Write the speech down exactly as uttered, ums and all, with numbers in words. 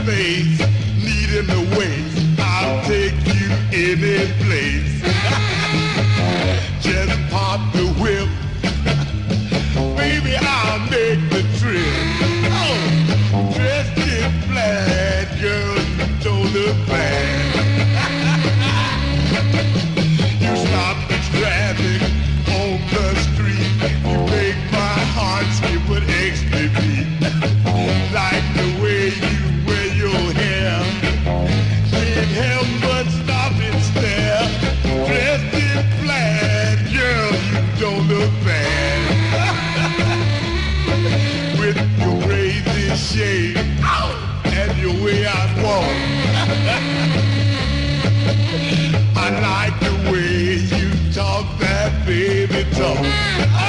face, needing the waist, I'll take you any place. Just pop the whip, baby, I'll make the trip. Oh, dressed in black, girl, you don't look bad. You stop the traffic on the street, you make my heart skip an extra beat. Like the way you wear your hair, can't help but stop and stare. Dressed in black, girl, you don't look bad. With your crazy shape and your way I walk, I like the way you talk that baby talk.